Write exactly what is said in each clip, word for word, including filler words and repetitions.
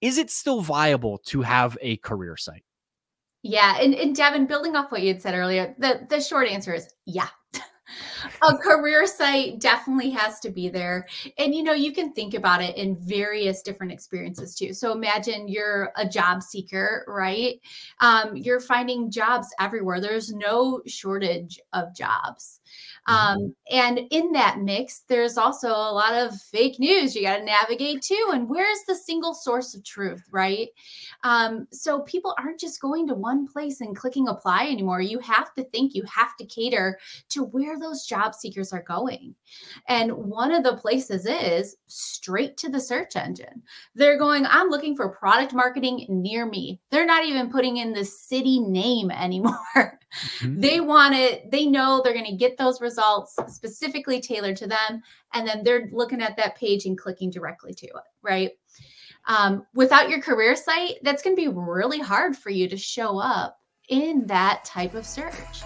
is it still viable to have a career site? Yeah. And, and Devin, building off what you had said earlier, the, the short answer is yeah. A career site definitely has to be there. And, you know, you can think about it in various different experiences too. So imagine you're a job seeker, right? Um, you're finding jobs everywhere. There's no shortage of jobs. Mhm. Um, and in that mix, there's also a lot of fake news you got to navigate too. And where's the single source of truth, right? Um, so people aren't just going to one place and clicking apply anymore. You have to think, you have to cater to where those job seekers are going. And one of the places is straight to the search engine. They're going, I'm looking for product marketing near me. They're not even putting in the city name anymore. Mhm. They want it, they know they're going to get those results specifically tailored to them. And then they're looking at that page and clicking directly to it, right? Um, without your career site, that's going to be really hard for you to show up in that type of search.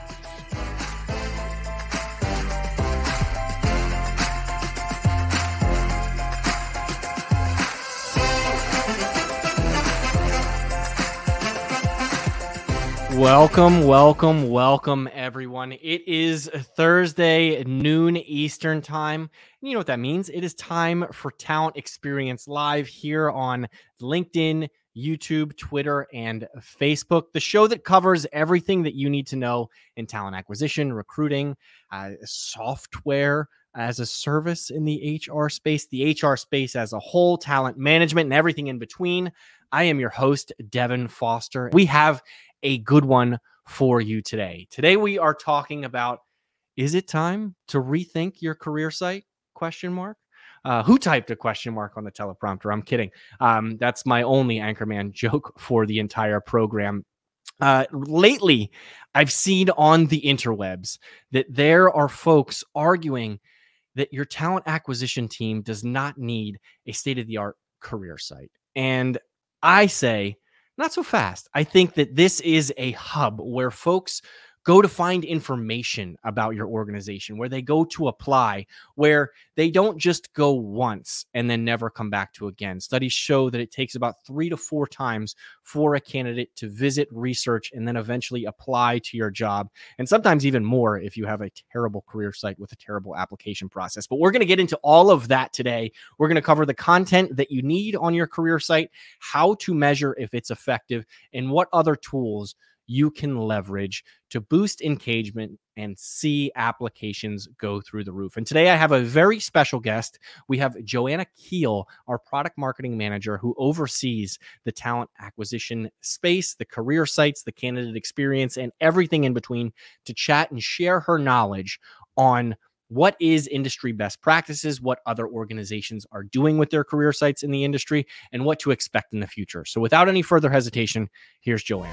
Welcome, welcome, welcome, everyone. It is Thursday, noon Eastern time. And you know what that means? It is time for Talent Experience Live here on LinkedIn, YouTube, Twitter, and Facebook, the show that covers everything that you need to know in talent acquisition, recruiting, uh, software as a service in the H R space, the H R space as a whole, talent management, and everything in between. I am your host, Devin Foster. We have a good one for you today. Today we are talking about, is it time to rethink your career site? Question mark. Uh, who typed a question mark on the teleprompter? I'm kidding. Um, that's my only Anchorman joke for the entire program. Uh, lately, I've seen on the interwebs that there are folks arguing that your talent acquisition team does not need a state-of-the-art career site. And I say, not so fast. I think that this is a hub where folks go to find information about your organization, where they go to apply, where they don't just go once and then never come back to again. Studies show that it takes about three to four times for a candidate to visit, research, and then eventually apply to your job. And sometimes even more if you have a terrible career site with a terrible application process. But we're going to get into all of that today. We're going to cover the content that you need on your career site, how to measure if it's effective, and what other tools you can leverage to boost engagement and see applications go through the roof. And today I have a very special guest. We have Joanna Keel, our product marketing manager, who oversees the talent acquisition space, the career sites, the candidate experience, and everything in between, to chat and share her knowledge on what is industry best practices, what other organizations are doing with their career sites in the industry, and what to expect in the future. So without any further hesitation, here's Joanna.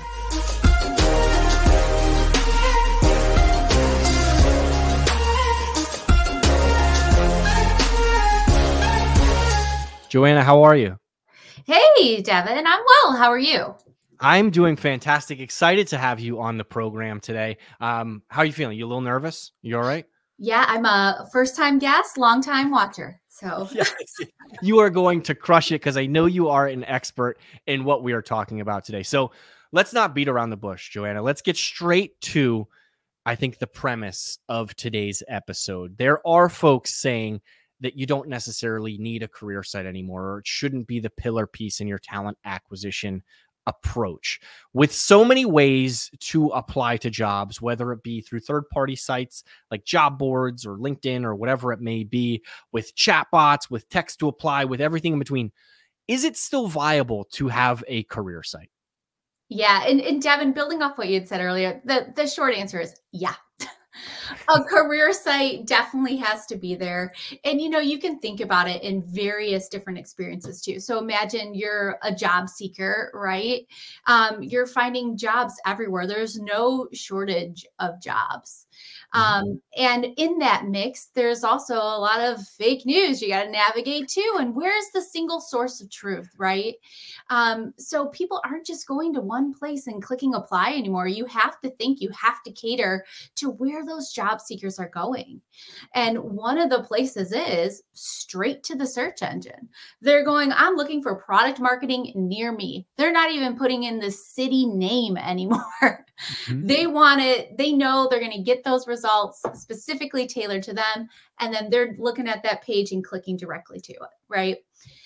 Joanna, how are you? Hey, Devin, I'm well. How are you? I'm doing fantastic. Excited to have you on the program today. Um, how are you feeling? You a little nervous? You all right? Yeah, I'm a first-time guest, long-time watcher. So Yes, you are going to crush it because I know you are an expert in what we are talking about today. So let's not beat around the bush, Joanna. Let's get straight to, I think, the premise of today's episode. There are folks saying that you don't necessarily need a career site anymore, or it shouldn't be the pillar piece in your talent acquisition approach. With so many ways to apply to jobs, whether it be through third-party sites like job boards or LinkedIn or whatever it may be, with chatbots, with text to apply, with everything in between, is it still viable to have a career site? yeah, and, and Devin, building off what you had said earlier, the, the short answer is yeah. A career site definitely has to be there. And, you know, you can think about it in various different experiences too. So imagine you're a job seeker, right? Um, you're finding jobs everywhere. There's no shortage of jobs. Um, and in that mix, there's also a lot of fake news you got to navigate too. And where's the single source of truth, right? Um, so people aren't just going to one place and clicking apply anymore. You have to think, you have to cater to where those job seekers are going. And one of the places is straight to the search engine. They're going, I'm looking for product marketing near me. They're not even putting in the city name anymore. Mhm. They want it, they know they're going to get those results specifically tailored to them. And then they're looking at that page and clicking directly to it, right?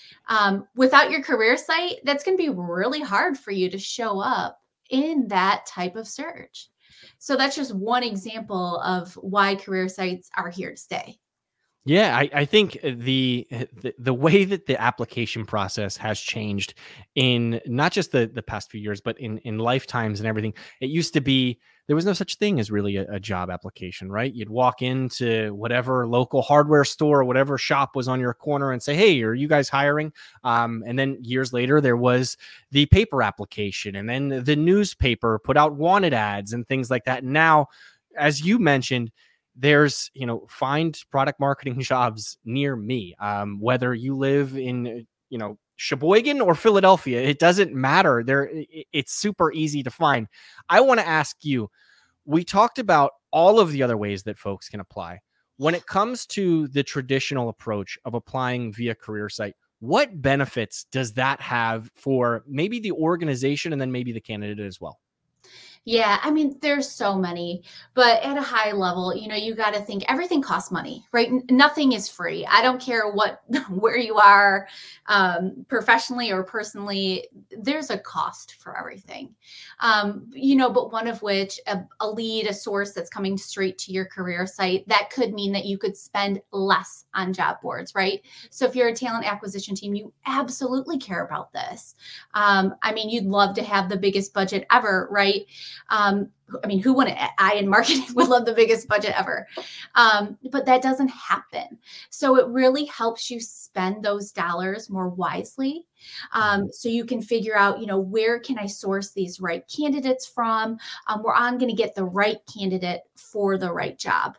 Um, without your career site, that's going to be really hard for you to show up in that type of search. So that's just one example of why career sites are here to stay. Yeah, I, I think the, the the way that the application process has changed in not just the the past few years, but in in lifetimes and everything. It used to be there was no such thing as really a, a job application, right? You'd walk into whatever local hardware store or whatever shop was on your corner and say, "Hey, are you guys hiring?" Um, and then years later, there was the paper application, and then the newspaper put out wanted ads and things like that. And now, as you mentioned, there's, you know, find product marketing jobs near me. Um, whether you live in, you know, Sheboygan or Philadelphia, it doesn't matter. There, it's super easy to find. I want to ask you, we talked about all of the other ways that folks can apply. When it comes to the traditional approach of applying via career site, what benefits does that have for maybe the organization and then maybe the candidate as well? Yeah, I mean, there's so many, but at a high level, you know, you got to think everything costs money, right? N- nothing is free. I don't care what, where you are, um, professionally or personally, there's a cost for everything. Um, you know, but one of which a, a lead, a source that's coming straight to your career site, that could mean that you could spend less on job boards, right? So if you're a talent acquisition team, you absolutely care about this. Um, I mean, you'd love to have the biggest budget ever, right? Um, I mean, who wouldn't? I in marketing would love the biggest budget ever. Um, but that doesn't happen. So it really helps you spend those dollars more wisely. Mhm. Um, so you can figure out, you know, where can I source these right candidates from, um, where I'm going to get the right candidate for the right job.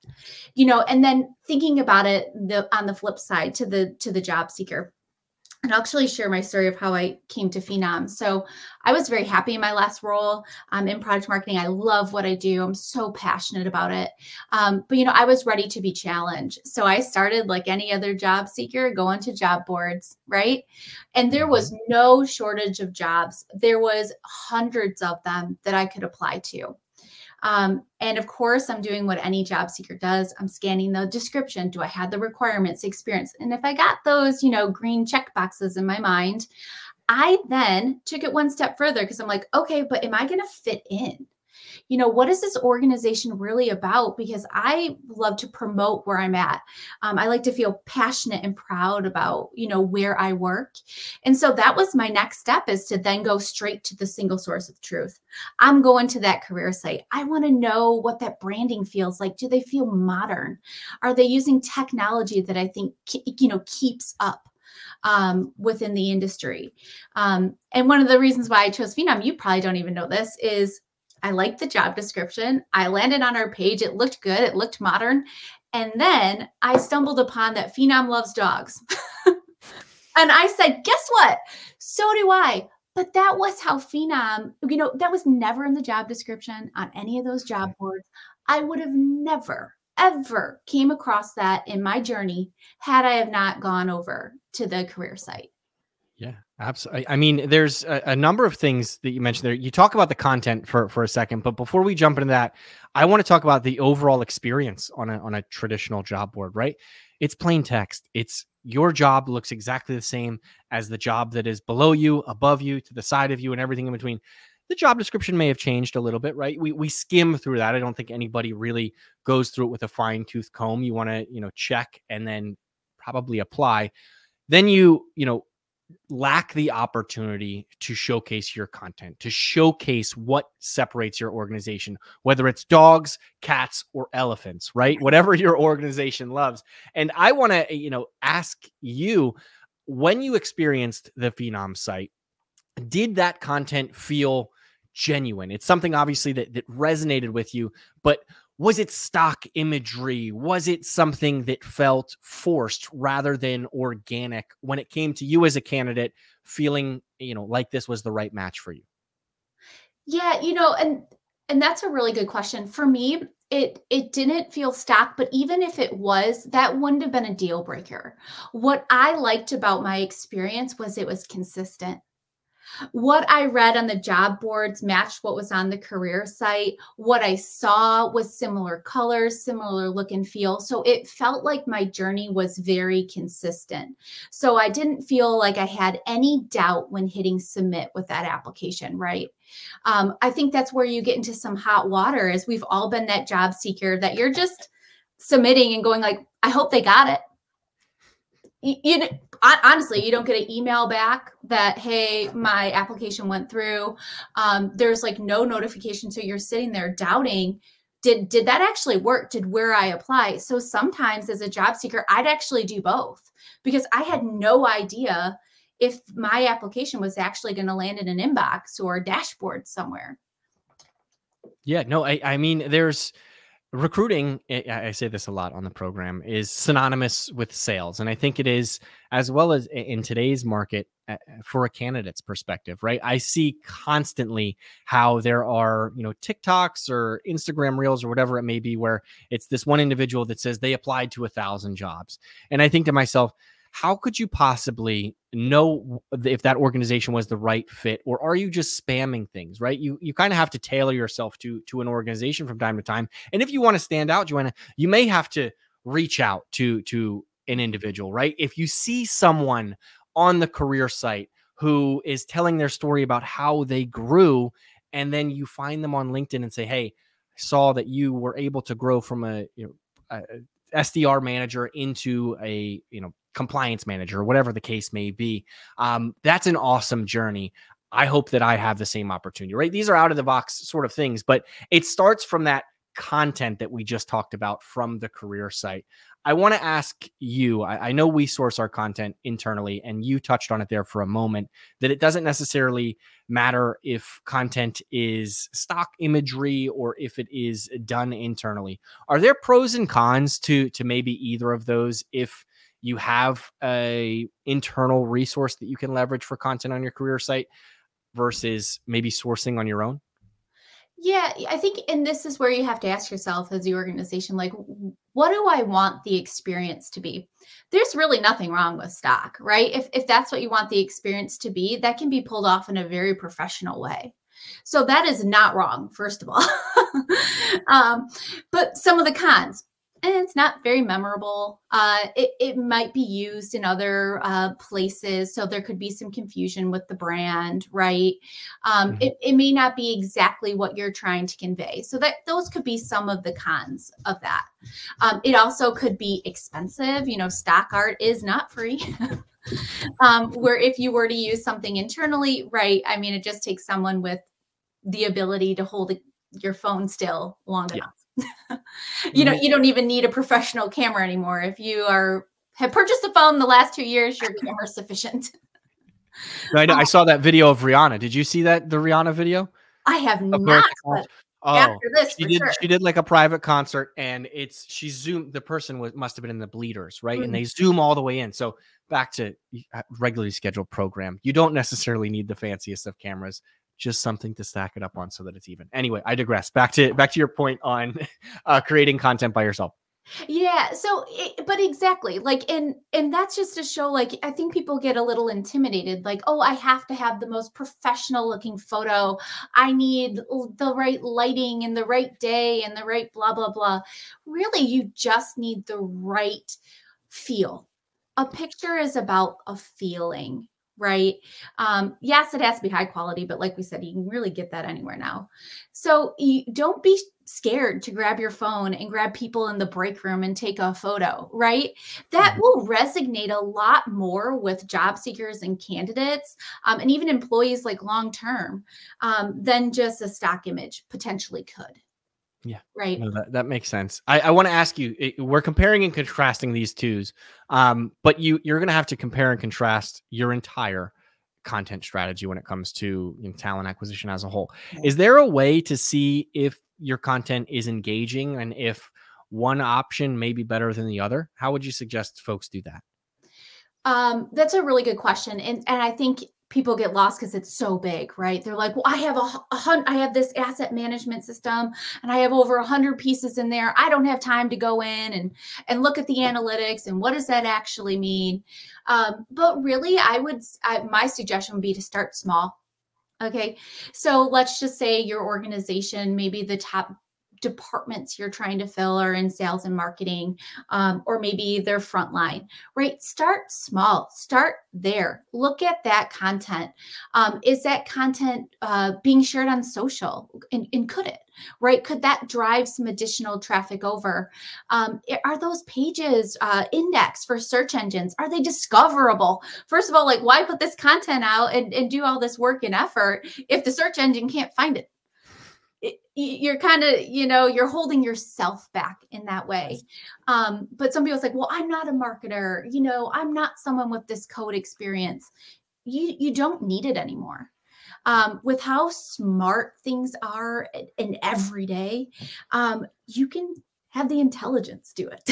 You know, and then thinking about it the on the flip side to the to the job seeker, and I'll actually share my story of how I came to Phenom. So I was very happy in my last role um, in product marketing. I love what I do. I'm so passionate about it. Um, but, you know, I was ready to be challenged. So I started like any other job seeker going to job boards, right? And there Mhm. was no shortage of jobs. There was hundreds of them that I could apply to. Um, and of course, I'm doing what any job seeker does. I'm scanning the description. Do I have the requirements, experience? And if I got those, you know, green check boxes in my mind, I then took it one step further because I'm like, okay, but am I going to fit in? You know, what is this organization really about? Because I love to promote where I'm at. Um, I like to feel passionate and proud about, you know, where I work. And so that was my next step is to then go straight to the single source of truth. I'm going to that career site. I want to know what that branding feels like. Do they feel modern? Are they using technology that I think, you know, keeps up? Um, within the industry. Um, and one of the reasons why I chose Phenom, you probably don't even know this, is I liked the job description. I landed on our page. It looked good. It looked modern. And then I stumbled upon that Phenom loves dogs. And I said, guess what? So do I. But that was how Phenom, you know, that was never in the job description on any of those job boards. I would have never, ever came across that in my journey had I have not gone over to the career site. Yeah, absolutely. I mean, there's a, a number of things that you mentioned there. You talk about the content for for a second, but before we jump into that, I want to talk about the overall experience on a on a traditional job board, right? It's plain text. It's your job looks exactly the same as the job that is below you, above you, to the side of you, and everything in between. The job description may have changed a little bit, right? We we skim through that. I don't think anybody really goes through it with a fine tooth comb. You want to, you know, check and then probably apply. Then you, you know, lack the opportunity to showcase your content, to showcase what separates your organization, whether it's dogs, cats, or elephants, right? Whatever your organization loves. And I want to, you know, ask you, when you experienced the Phenom site, did that content feel genuine? It's something obviously that that resonated with you, but was it stock imagery? Was it something that felt forced rather than organic when it came to you as a candidate feeling, you know, like this was the right match for you? Yeah, you know, and and that's a really good question. For me, It it didn't feel stock, but even if it was, that wouldn't have been a deal breaker. What I liked about my experience was it was consistent. What I read on the job boards matched what was on the career site. What I saw was similar colors, similar look and feel. So it felt like my journey was very consistent. So I didn't feel like I had any doubt when hitting submit with that application, right? Um, I think that's where you get into some hot water, as we've all been that job seeker that you're just submitting and going like, I hope they got it. You, you honestly, you don't get an email back that, hey, my application went through. Um, there's like no notification. So you're sitting there doubting, did, did that actually work? Did where I apply? So sometimes as a job seeker, I'd actually do both because I had no idea if my application was actually going to land in an inbox or a dashboard somewhere. Yeah, no, I, I mean, there's recruiting. I I say this a lot on the program, is synonymous with sales. And I think it is, as well as in today's market, uh, for a candidate's perspective, right? I see constantly how there are, you know, TikToks or Instagram reels or whatever it may be, where it's this one individual that says they applied to a thousand jobs. And I think to myself, how could you possibly know if that organization was the right fit, or are you just spamming things, right? You you kind of have to tailor yourself to to an organization from time to time. And if you want to stand out, Joanna, you may have to reach out to to an individual, right? If you see someone on the career site who is telling their story about how they grew, and then you find them on LinkedIn and say, "Hey, I saw that you were able to grow from a, you know, a S D R manager into a, you know, compliance manager," or whatever the case may be. Um, that's an awesome journey. I hope that I have the same opportunity, right? These are out of the box sort of things, but it starts from that content that we just talked about from the career site. I want to ask you, I, I know we source our content internally, and you touched on it there for a moment, that it doesn't necessarily matter if content is stock imagery or if it is done internally. Are there pros and cons to, to maybe either of those if you have a internal resource that you can leverage for content on your career site versus maybe sourcing on your own? Yeah, I think, and this is where you have to ask yourself as the organization, like, what do I want the experience to be? There's really nothing wrong with stock, right? If if that's what you want the experience to be, that can be pulled off in a very professional way. So that is not wrong, first of all. um, but some of the cons, and it's not very memorable. Uh, it, it might be used in other uh, places. So there could be some confusion with the brand, right? Um, Mhm. it, it may not be exactly what you're trying to convey. So that those could be some of the cons of that. Um, it also could be expensive. You know, stock art is not free. um, where if you were to use something internally, right? I mean, it just takes someone with the ability to hold it, your phone still long Yeah. enough. you know, you don't even need a professional camera anymore. If you are have purchased a phone the last two years, your camera is sufficient. I know. Um, I saw that video of Rihanna. Did you see that, the Rihanna video? I have Of her at not, the but concert. Oh, after this she for did sure. she did like a private concert, and it's she zoomed, the person was must have been in the bleeders, right? And Mm. they zoom all the way in. So back to uh, regularly scheduled program. You don't necessarily need the fanciest of cameras, just something to stack it up on so that it's even. Anyway, I digress. Back to back to your point on uh, creating content by yourself. Yeah, so it, but exactly, like, and and that's just to show, like, I think people get a little intimidated, like, oh, I have to have the most professional looking photo. I need l- the right lighting and the right day and the right blah blah blah. Really, you just need the right feel. A picture is about a feeling, right? Um, yes, it has to be high quality, but like we said, you can really get that anywhere now. So you don't be scared to grab your phone and grab people in the break room and take a photo, right? That Mhm. will resonate a lot more with job seekers and candidates, um, and even employees like long term, um, than just a stock image potentially could, Yeah. right? No, that, that makes sense. I, I want to ask you, it- we're comparing and contrasting these twos, um, but you, you're going to have to compare and contrast your entire content strategy when it comes to, you know, talent acquisition as a whole. Yeah. Is there a way to see if your content is engaging and if one option may be better than the other? How would you suggest folks do that? Um, that's a really good question. And and I think people get lost because it's so big, right? They're like, well, I have a, a hun- I have this asset management system and I have over a hundred pieces in there. I don't have time to go in and, and look at the analytics and what does that actually mean? Um, but really I would, I, my suggestion would be to start small. Okay. So let's just say your organization, maybe the top departments you're trying to fill are in sales and marketing, um, or maybe they're frontline, right? Start small, start there. Look at that content. Um, is that content uh, being shared on social? And, and could it, right? Could that drive some additional traffic over? Um, are those pages uh, indexed for search engines? Are they discoverable? First of all, like, why put this content out and, and do all this work and effort if the search engine can't find it? It, you're kind of, you know, you're holding yourself back in that way. Um, but some people's like, well, I'm not a marketer. You know, I'm not someone with this code experience. You, you don't need it anymore. Um, with how smart things are in every day, um, you can have the intelligence do it.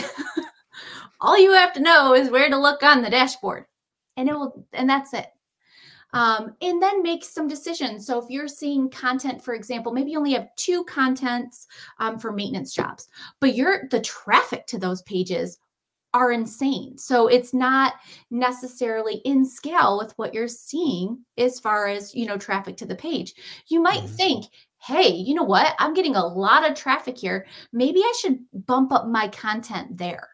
All you have to know is where to look on the dashboard, and it will, and that's it. Um, and then make some decisions. So if you're seeing content, for example, maybe you only have two contents um, for maintenance jobs, but you're the traffic to those pages are insane. So it's not necessarily in scale with what you're seeing as far as, you know, traffic to the page. You might Mhm. think, hey, you know what? I'm getting a lot of traffic here. Maybe I should bump up my content there.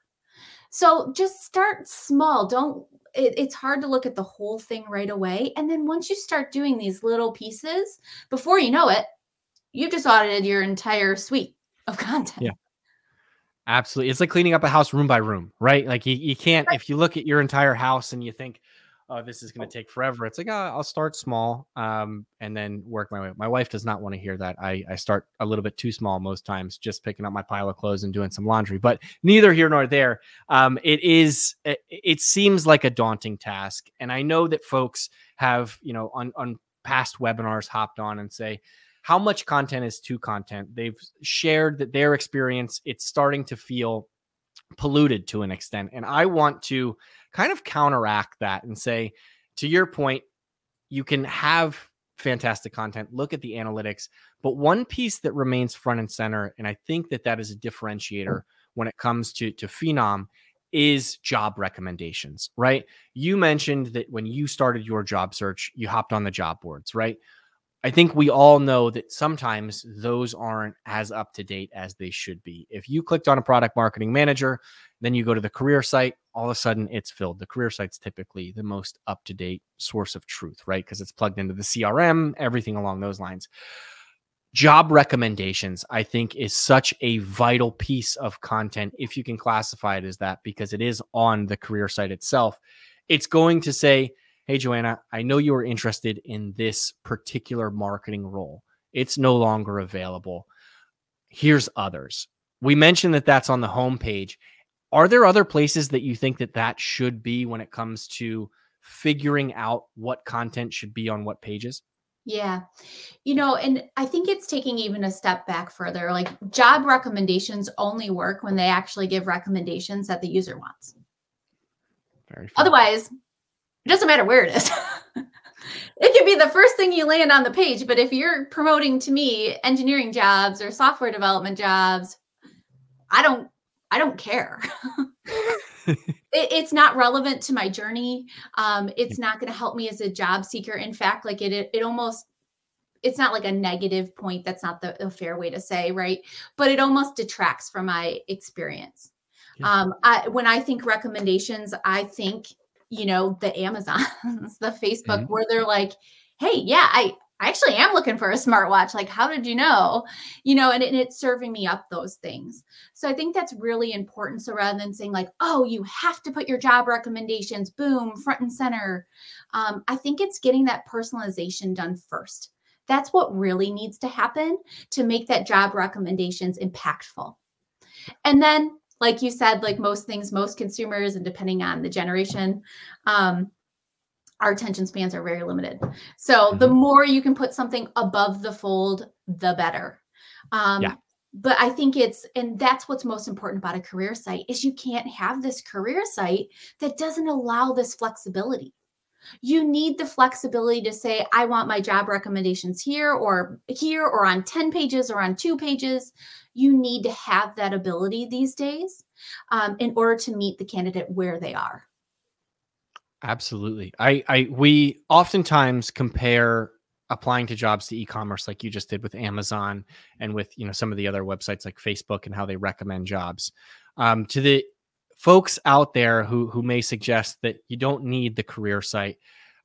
So just start small. Don't it, it's hard to look at the whole thing right away. And then once you start doing these little pieces, before you know it, you've just audited your entire suite of Yeah. content. Absolutely. It's like cleaning up a house room by room, right? Like you, you can't, if you look at your entire house and you think, oh, this is going to take forever. It's like, oh, I'll start small um, and then work my way. My wife does not want to hear that. I, I start a little bit too small most times, just picking up my pile of clothes and doing some laundry, but neither here nor there. Um, it is, it, it seems like a daunting task. And I know that folks have, you know, on, on past webinars hopped on and say, how much content is too content? They've shared that their experience, it's starting to feel polluted to an extent. And I want to kind of counteract that and say, to your point, you can have fantastic content, look at the analytics, but one piece that remains front and center, and I think that that is a differentiator when it comes to, to Phenom, is job recommendations, right? You mentioned that when you started your job search, you hopped on the job boards, right? I think we all know that sometimes those aren't as up to date as they should be. If you clicked on a product marketing manager, then you go to the career site, all of a sudden it's filled. The career site's typically the most up to date source of truth, right? Because it's plugged into the C R M, everything along those lines. Job recommendations, I think, is such a vital piece of content, if you can classify it as that, because it is on the career site itself. It's going to say, hey, Joanna, I know you are interested in this particular marketing role. It's no longer available. Here's others. We mentioned that that's on the homepage. Are there other places that you think that that should be when it comes to figuring out what content should be on what pages? Yeah. You know, and I think it's taking even a step back further. Like job recommendations only work when they actually give recommendations that the user wants. Very fair. Otherwise, it doesn't matter where it is. It could be the first thing you land on the page, but if you're promoting to me engineering jobs or software development jobs, I don't I don't care. it, it's not relevant to my journey. Um, it's not going to help me as a job seeker. In fact, like it, it, it almost it's not like a negative point. That's not the, the fair way to say, right? But it almost detracts from my experience. Yeah. Um, I, when I think recommendations, I think, you know, the Amazons, the Facebook, Mhm. where they're like, hey, yeah, I, I actually am looking for a smartwatch. Like, how did you know? You know, and, it, and it's serving me up those things. So I think that's really important. So rather than saying like, oh, you have to put your job recommendations, boom, front and center. Um, I think it's getting that personalization done first. That's what really needs to happen to make that job recommendations impactful. And then, like you said, like most things, most consumers, and depending on the generation, um, our attention spans are very limited. So the Mhm. more you can put something above the fold, the better. Yeah. Um, but I think it's, and that's what's most important about a career site is you can't have this career site that doesn't allow this flexibility. You need the flexibility to say, I want my job recommendations here or here or on ten pages or on two pages. You need to have that ability these days um, in order to meet the candidate where they are. Absolutely. I, I, we oftentimes compare applying to jobs to e-commerce like you just did with Amazon and with, you know, some of the other websites like Facebook and how they recommend jobs. Um, to the folks out there who, who may suggest that you don't need the career site,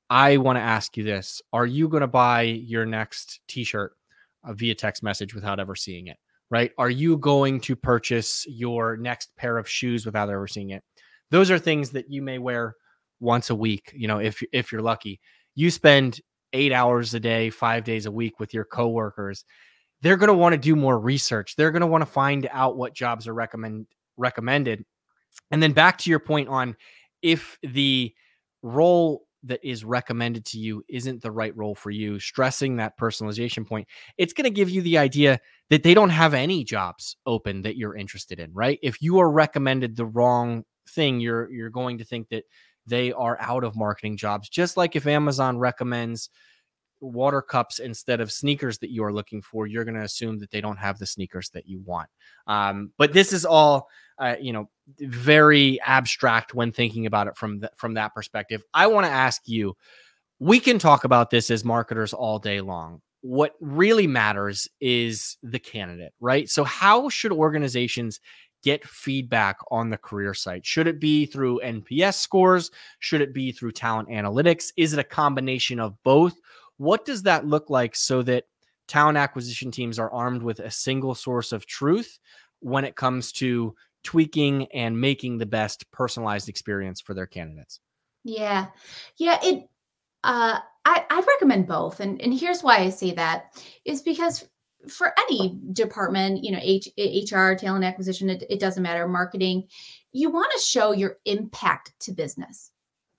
I want to ask you this. Are you going to buy your next t-shirt uh, via text message without ever seeing it? Right? Are you going to purchase your next pair of shoes without ever seeing it? Those are things that you may wear once a week, you know, if if you're lucky. You spend eight hours a day, five days a week with your coworkers. They're going to want to do more research. They're going to want to find out what jobs are recommend recommended. And then back to your point on if the role that is recommended to you isn't the right role for you, stressing that personalization point, it's going to give you the idea that they don't have any jobs open that you're interested in, right? If you are recommended the wrong thing, you're you're going to think that they are out of marketing jobs. Just like if Amazon recommends water cups instead of sneakers that you are looking for, you're going to assume that they don't have the sneakers that you want. Um, but this is all, uh, you know, very abstract when thinking about it from the, from that perspective. I want to ask you, we can talk about this as marketers all day long. What really matters is the candidate, right? So how should organizations get feedback on the career site? Should it be through N P S scores? Should it be through talent analytics? Is it a combination of both? What does that look like so that talent acquisition teams are armed with a single source of truth when it comes to tweaking and making the best personalized experience for their candidates? Yeah. Yeah. It, uh, I, I'd recommend both. And, and here's why I say that is because for any department, you know, H, H R, talent acquisition, it, it doesn't matter, marketing, you want to show your impact to business.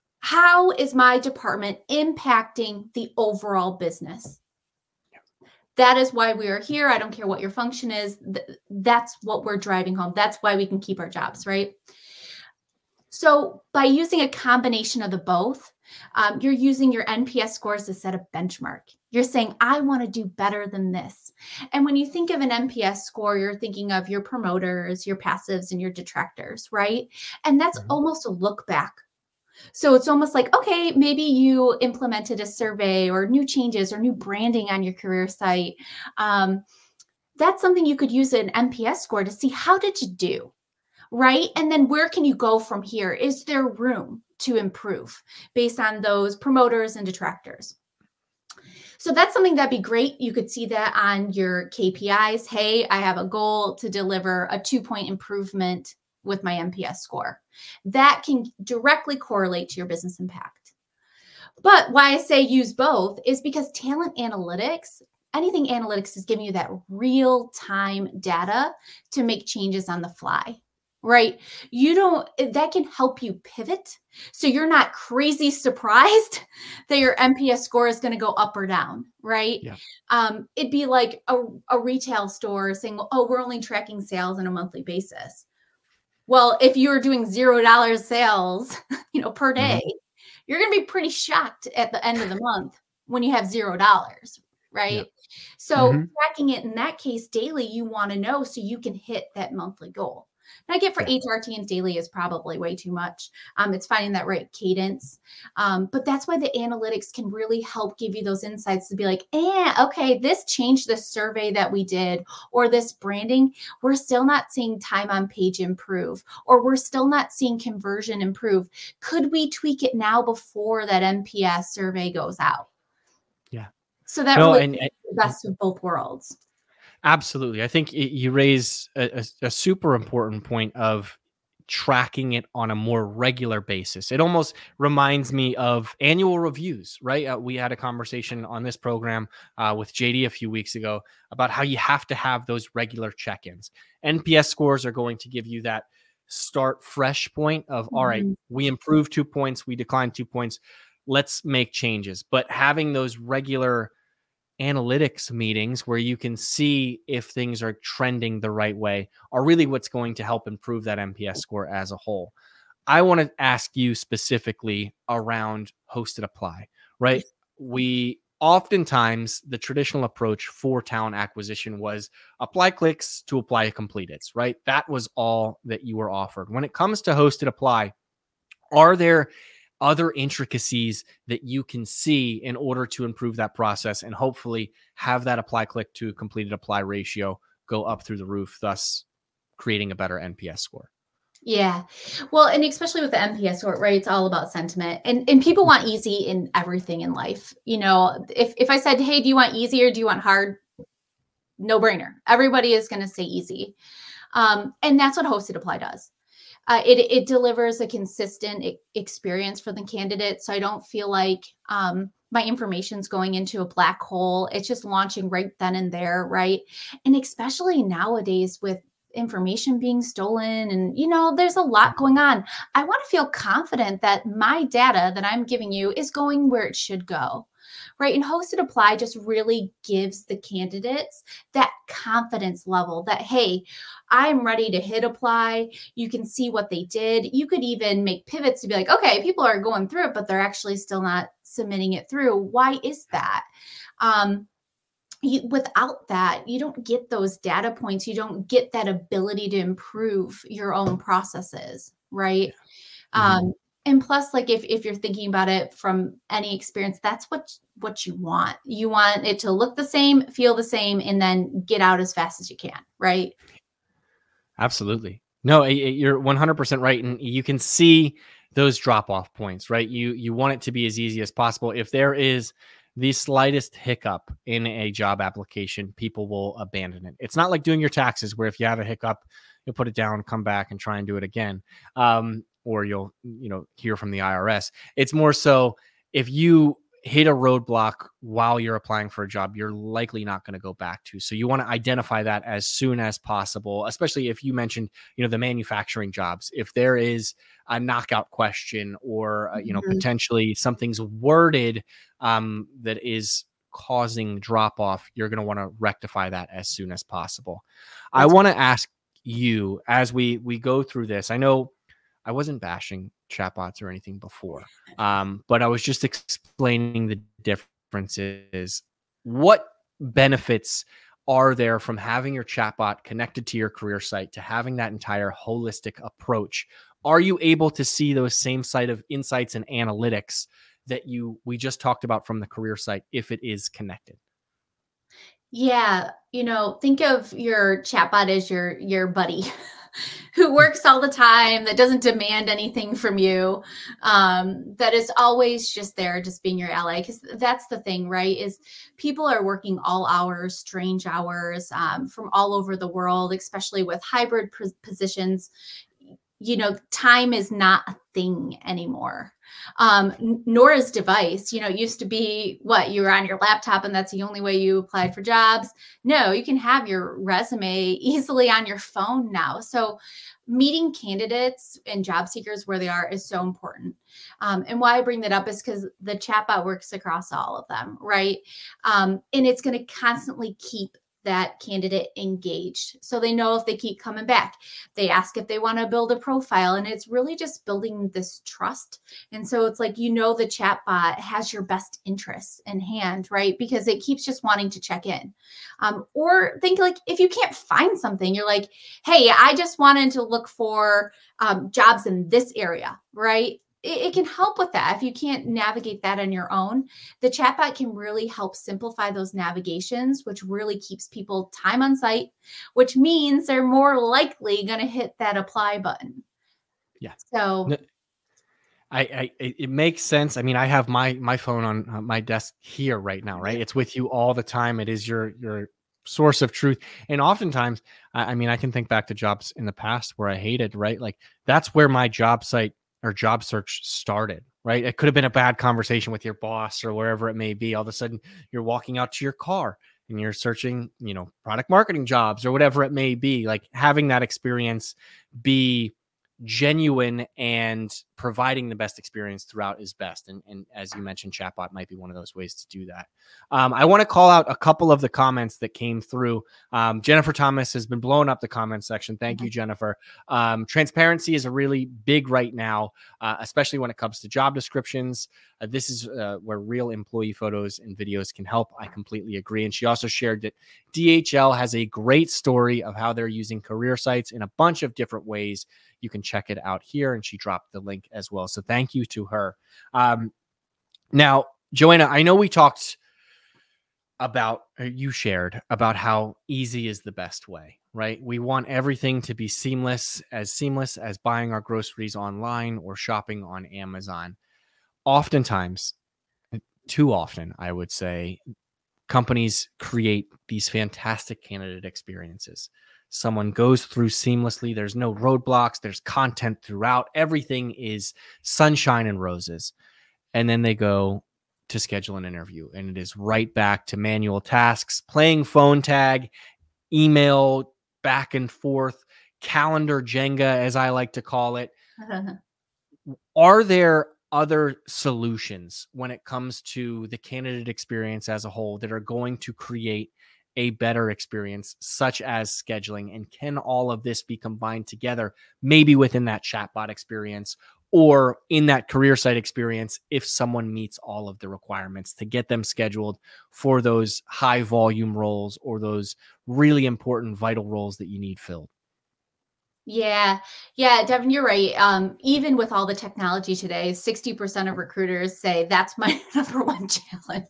How is my department impacting the overall business? That is why we are here. I don't care what your function is. That's what we're driving home. That's why we can keep our jobs, right? So by using a combination of the both, um, you're using your N P S scores to set a benchmark. You're saying, I want to do better than this. And when you think of an N P S score, you're thinking of your promoters, your passives, and your detractors, right? And that's Mhm. almost a look back. So it's almost like, okay, maybe you implemented a survey or new changes or new branding on your career site. Um, that's something you could use an N P S score to see how did you do, right? And then where can you go from here? Is there room to improve based on those promoters and detractors? So that's something that'd be great. You could see that on your K P Is. Hey, I have a goal to deliver a two point improvement with my N P S score. That can directly correlate to your business impact. But why I say use both is because talent analytics, anything analytics is giving you that real time data to make changes on the fly, right? You don't, that can help you pivot. So you're not crazy surprised that your N P S score is going to go up or down, right? Yeah. Um, it'd be like a, a retail store saying, oh, we're only tracking sales on a monthly basis. Well, if you're doing zero dollars sales, you know, per Mhm. day, you're going to be pretty shocked at the end of the month when you have zero dollars, Yeah. right? So Mhm. tracking it in that case daily, you want to know so you can hit that monthly goal. And I get for Yeah. H R teams daily is probably way too much. Um, it's finding that right cadence. Um, but that's why the analytics can really help give you those insights to be like, eh, okay, this changed the survey that we did, or this branding. We're still not seeing time on page improve, or we're still not seeing conversion improve. Could we tweak it now before that N P S survey goes out? Yeah. So that No, really and, is and the best of both worlds. absolutely. I think it, you raise a, a, a super important point of tracking it on a more regular basis. It almost reminds me of annual reviews, right? Uh, we had a conversation on this program uh, with J D a few weeks ago about how you have to have those regular check ins. N P S scores are going to give you that start fresh point of, all right, Mhm. we improved two points, we declined two points. Let's make changes. But having those regular analytics meetings where you can see if things are trending the right way are really what's going to help improve that N P S score as a whole. I want to ask you specifically around Hosted Apply, right? We oftentimes, the traditional approach for talent acquisition was apply clicks to apply completed, right? That was all that you were offered. When it comes to Hosted Apply, are there other intricacies that you can see in order to improve that process and hopefully have that apply click to completed apply ratio go up through the roof, thus creating a better N P S score? Yeah. Well, and especially with the N P S score, right? It's all about sentiment. And and people want easy in everything in life. You know, if if I said, "Hey, do you want easy or do you want hard?" No brainer. Everybody is going to say easy. Um, and that's what Hosted Apply does. Uh, it it delivers a consistent e- experience for the candidate. So I don't feel like um, my information's going into a black hole. It's just launching right then and there, right? And especially nowadays with information being stolen and you know there's a lot going on. I want to feel confident that my data that I'm giving you is going where it should go, right? And Hosted Apply just really gives the candidates that confidence level that, hey, I'm ready to hit apply. You can see what they did. You could even make pivots to be like, okay, people are going through it, but they're actually still not submitting it through. Why is that? Um, you, without that, you don't get those data points. You don't get that ability to improve your own processes, right? Mm-hmm. Um, and plus, like if if you're thinking about it from any experience, that's what what you want. You want it to look the same, feel the same, and then get out as fast as you can, right? Absolutely. No, you're one hundred percent right. And you can see those drop off points, right? You, you want it to be as easy as possible. If there is the slightest hiccup in a job application, people will abandon it. It's not like doing your taxes where if you have a hiccup, you'll put it down, come back and try and do it again. Um, or you'll, you know, hear from the I R S. It's more so if you hit a roadblock while you're applying for a job, you're likely not going to go back to. So you want to identify that as soon as possible, especially if you mentioned, you know, the manufacturing jobs. If there is a knockout question or, uh, you know, Mhm. potentially something's worded um, that is causing drop off, you're going to want to rectify that as soon as possible. I That's want to ask you as we we go through this. I know I wasn't bashing chatbots or anything before, um, but I was just explaining the differences. What benefits are there from having your chatbot connected to your career site to having that entire holistic approach? Are you able to see those same side of insights and analytics that you we just talked about from the career site if it is connected? Yeah, you know, think of your chatbot as your your buddy who works all the time, that doesn't demand anything from you, um, that is always just there, just being your ally. Because that's the thing, right? Is people are working all hours, strange hours, um, from all over the world, especially with hybrid pos- positions. You know, time is not a thing anymore. Um, n- nor is device. You know, it used to be what you were on your laptop and that's the only way you applied for jobs. No, you can have your resume easily on your phone now. So meeting candidates and job seekers where they are is so important. Um, and why I bring that up is because the chatbot works across all of them, right? Um, and it's going to constantly keep that candidate engaged. So they know if they keep coming back. They ask if they want to build a profile, and it's really just building this trust. And so it's like, you know, the chatbot has your best interests in hand, right? Because it keeps just wanting to check in. Um, or think like if you can't find something, you're like, hey, I just wanted to look for um, jobs in this area, right? It, it can help with that. If you can't navigate that on your own, the chatbot can really help simplify those navigations, which really keeps people time on site, which means they're more likely going to hit that apply button. Yeah. So, I, I it makes sense. I mean, I have my my phone on uh, my desk here right now, right? yep. It's with you all the time. It is your your source of truth. And oftentimes, I, I mean, I can think back to jobs in the past where I hated, right? Like that's where my job site or job search started, right? It could have been a bad conversation with your boss or wherever it may be. All of a sudden, you're walking out to your car and you're searching, you know, product marketing jobs or whatever it may be. Like having that experience be genuine and providing the best experience throughout is best. And, and as you mentioned, chatbot might be one of those ways to do that. Um, I want to call out a couple of the comments that came through. Um, Jennifer Thomas has been blowing up the comment section. Thank you, Jennifer. Um, transparency is a really big right now, uh, especially when it comes to job descriptions. Uh, this is uh, where real employee photos and videos can help. I completely agree. And she also shared that D H L has a great story of how they're using career sites in a bunch of different ways. You can check it out here. And she dropped the link as well. So thank you to her. Um, now, Joanna, I know we talked about, you shared about how easy is the best way, right? We want everything to be seamless, as seamless as buying our groceries online or shopping on Amazon. Oftentimes, too often, I would say, companies create these fantastic candidate experiences. Someone goes through seamlessly. There's no roadblocks. There's content throughout. Everything is sunshine and roses. And then they go to schedule an interview, and it is right back to manual tasks, playing phone tag, email back and forth, calendar Jenga, as I like to call it. Are there other solutions when it comes to the candidate experience as a whole that are going to create a better experience, such as scheduling? And can all of this be combined together, maybe within that chatbot experience or in that career site experience, if someone meets all of the requirements to get them scheduled for those high volume roles or those really important, vital roles that you need filled? Yeah. Yeah, Devin, you're right. Um, even with all the technology today, sixty percent of recruiters say that's my number one challenge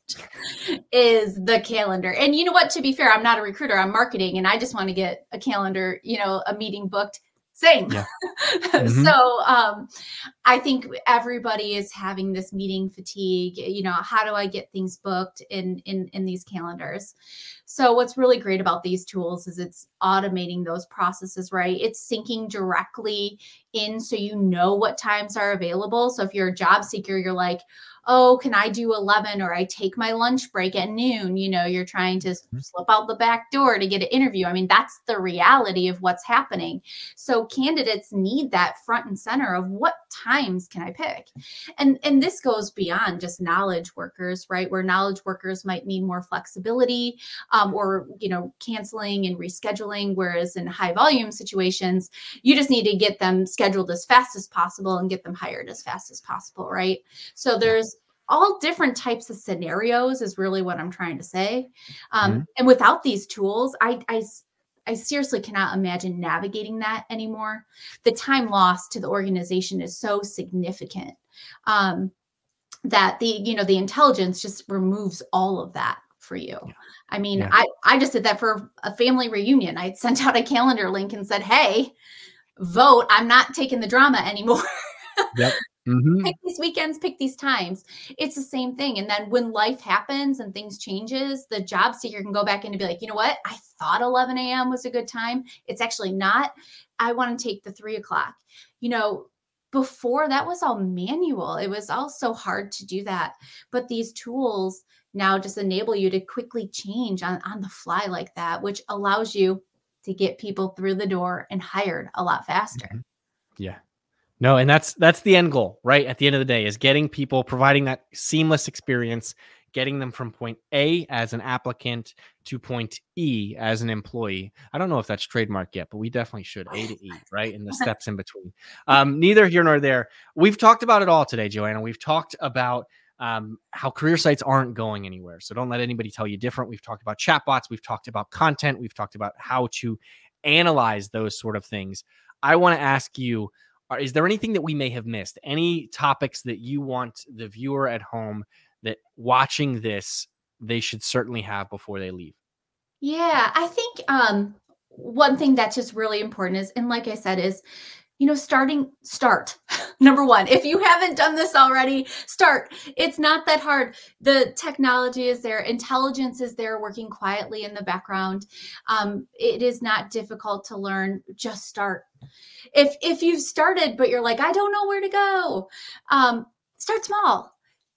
is the calendar. And you know what? To be fair, I'm not a recruiter, I'm marketing, and I just want to get a calendar, you know, a meeting booked. Same. Yeah. Mm-hmm. So um, I think everybody is having this meeting fatigue. You know, how do I get things booked in in in these calendars? So what's really great about these tools is it's automating those processes, right? It's syncing directly in so you know what times are available. So if you're a job seeker, you're like, oh, can I do eleven, or I take my lunch break at noon? You know, you're trying to slip out the back door to get an interview. I mean, that's the reality of what's happening. So candidates need that front and center of what times can I pick? And, and this goes beyond just knowledge workers, right? Where knowledge workers might need more flexibility um, or, you know, canceling and rescheduling. Whereas in high volume situations, you just need to get them scheduled as fast as possible and get them hired as fast as possible, right? So there's all different types of scenarios is really what I'm trying to say. Um, mm-hmm. And without these tools, I, I, I seriously cannot imagine navigating that anymore. The time lost to the organization is so significant um, that the, you know, the intelligence just removes all of that for you. Yeah. I mean, yeah. I, I just did that for a family reunion. I sent out a calendar link and said, hey, vote. I'm not taking the drama anymore. Yep. Mm-hmm. Pick these weekends, pick these times. It's the same thing. And then when life happens and things changes, the job seeker can go back in and be like, you know what? I thought eleven a.m. was a good time. It's actually not. I want to take the three o'clock. You know, before that was all manual. It was all so hard to do that. But these tools now just enable you to quickly change on, on the fly like that, which allows you to get people through the door and hired a lot faster. Mm-hmm. Yeah. No, and that's that's the end goal, right? At the end of the day, is getting people, providing that seamless experience, getting them from point A as an applicant to point E as an employee. I don't know if that's trademarked yet, but we definitely should. A to E, right? And the steps in between. Um, neither here nor there. We've talked about it all today, Joanna. We've talked about um, how career sites aren't going anywhere. So don't let anybody tell you different. We've talked about chatbots. We've talked about content. We've talked about how to analyze those sort of things. I want to ask you, is there anything that we may have missed? Any topics that you want the viewer at home that watching this, they should certainly have before they leave? Yeah, I think um, one thing that's just really important is, and like I said, is, you know, starting, start. Number one, if you haven't done this already, start. It's not that hard. The technology is there. Intelligence is there working quietly in the background. Um, it is not difficult to learn. Just start. If if you've started, but you're like, I don't know where to go, um, start small.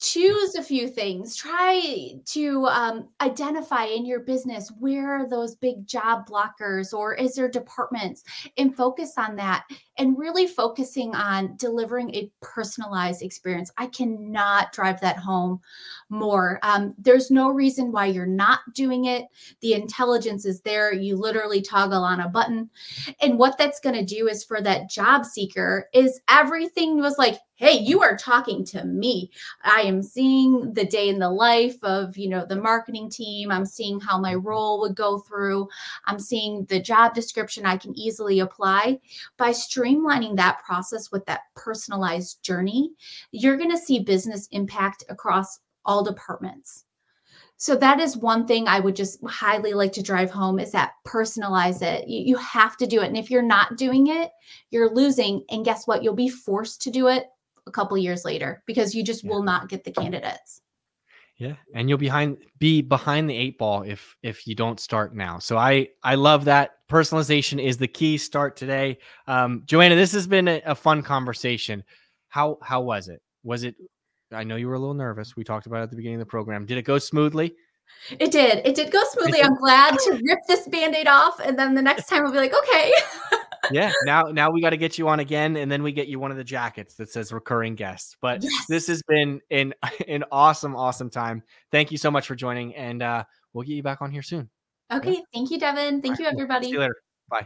choose a few things. Try to um, identify in your business where are those big job blockers or is there departments, and focus on that, and really focusing on delivering a personalized experience. I cannot drive that home more. Um, there's no reason why you're not doing it. The intelligence is there. You literally toggle on a button. And what that's going to do is for that job seeker is everything was like, hey, you are talking to me. I am seeing the day in the life of, you know, the marketing team. I'm seeing how my role would go through. I'm seeing the job description I can easily apply. By streamlining that process with that personalized journey, you're going to see business impact across all departments. So that is one thing I would just highly like to drive home, is that personalize it. You, you have to do it. And if you're not doing it, you're losing. And guess what? You'll be forced to do it a couple years later because you just Yeah. will not get the candidates. Yeah, and you'll behind be behind the eight ball if if you don't start now. So I I love that. Personalization is the key. Start today. Um, Joanna, this has been a, a fun conversation. How how was it? Was it? I know you were a little nervous. We talked about it at the beginning of the program. Did it go smoothly? It did. It did go smoothly. I'm glad to rip this Band-Aid off. And then the next time we'll be like, okay. Yeah. Now, now we got to get you on again. And then we get you one of the jackets that says recurring guest. But Yes. This has been an, an awesome, awesome time. Thank you so much for joining. And uh, we'll get you back on here soon. Okay. Yeah. Thank you, Devin. Thank All you, right, cool. everybody. See you later. Bye.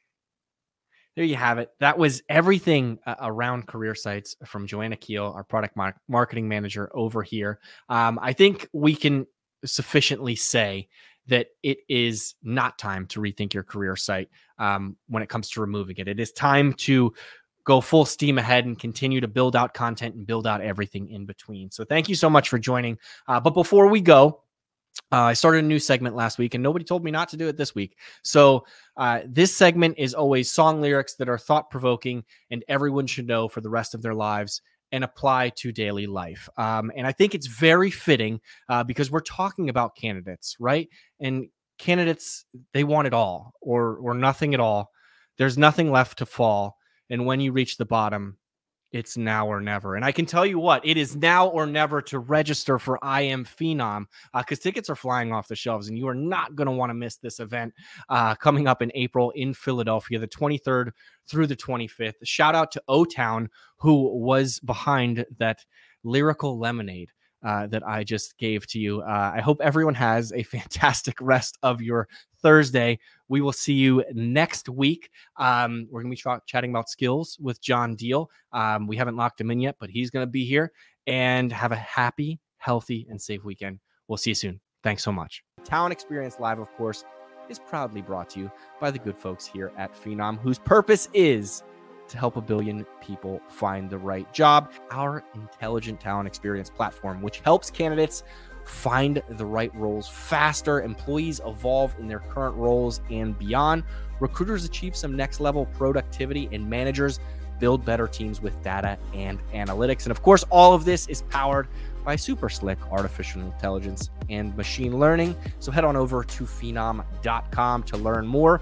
There you have it. That was everything uh, around Career Sites from Joanna Keel, our product mar- marketing manager over here. Um, I think we can sufficiently say that it is not time to rethink your career site um, when it comes to removing it. It is time to go full steam ahead and continue to build out content and build out everything in between. So thank you so much for joining. Uh, but before we go, Uh, I started a new segment last week and nobody told me not to do it this week. So uh, this segment is always song lyrics that are thought-provoking and everyone should know for the rest of their lives and apply to daily life. Um, and I think it's very fitting uh, because we're talking about candidates, right? And candidates, they want it all or or nothing at all. There's nothing left to fall. And when you reach the bottom, it's now or never. And I can tell you what, it is now or never to register for I Am Phenom because uh, tickets are flying off the shelves and you are not going to want to miss this event uh, coming up in April in Philadelphia, the twenty-third through the twenty-fifth. Shout out to O-Town, who was behind that lyrical lemonade uh, that I just gave to you. Uh, I hope everyone has a fantastic rest of your Thursday. We will see you next week. Um, we're going to be ch- chatting about skills with John Deal. Um, we haven't locked him in yet, but he's going to be here. And have a happy, healthy, and safe weekend. We'll see you soon. Thanks so much. Talent Experience Live, of course, is proudly brought to you by the good folks here at Phenom, whose purpose is to help a billion people find the right job. Our intelligent talent experience platform, which helps candidates find the right roles faster, employees evolve in their current roles and beyond, recruiters achieve some next level productivity, and managers build better teams with data and analytics. And of course, all of this is powered by super slick artificial intelligence and machine learning. So head on over to phenom dot com to learn more.